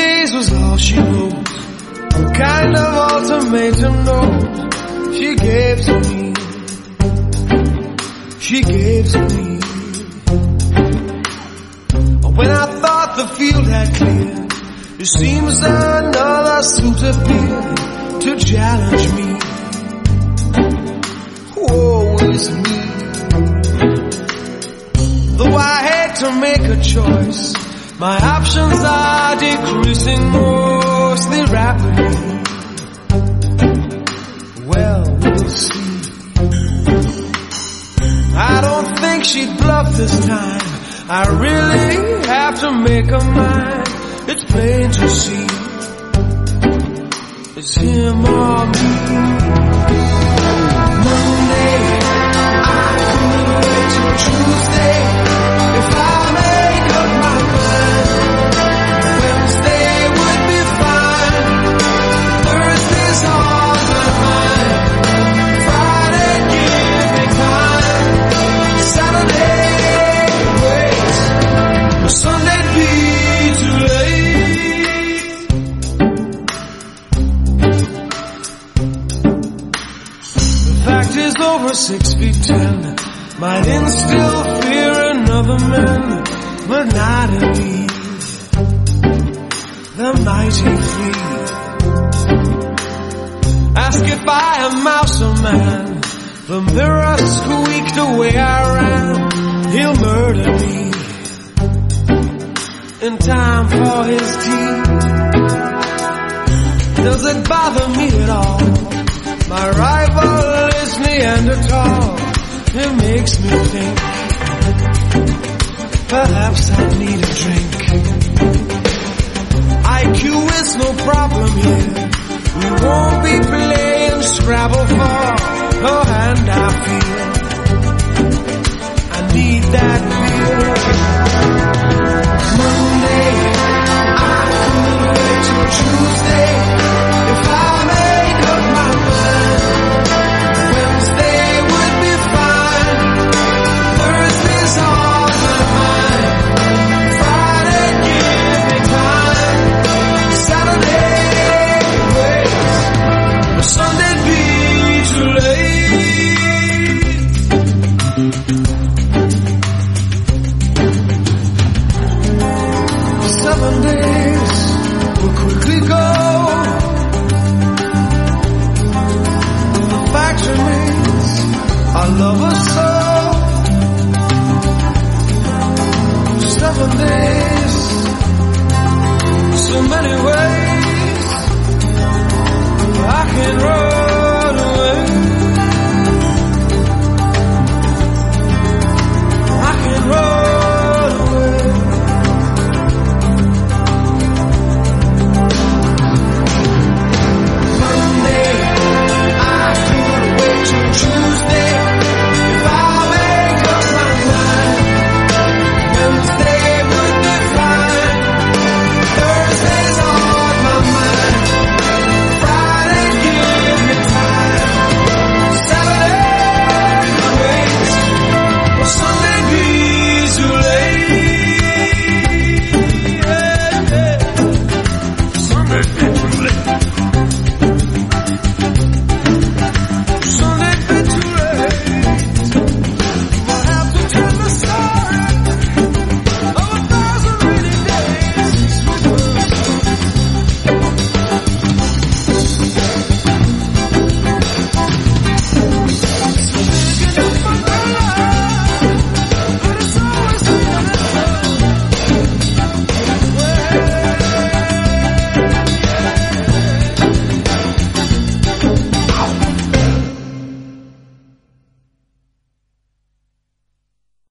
days was all she wrote, a kind of ultimatum note she gave to me. She gave to me. When I thought the field had cleared, it seems another suit appeared to challenge me. Woe is me. Though I hate to make a choice, my options are decreasing mostly rapidly. Well, we'll see. I don't think she'd bluff this time. I really have to make a mind. It's plain to see. It's him or me. Monday, I could wait till Tuesday. If I make up my mind, Wednesday would be fine. Thursday's all the mine. Friday, give me time. Saturday, wait. But Sunday'd be too late. The fact is, over 6'10", might instill fear in other men, but not in me. The mighty flee. Ask if I am mouse or man. The mirror squeaked the way I ran. He'll murder me in time for his tea. Does it bother me at all? My rival is Neanderthal. It makes me think perhaps I need a drink.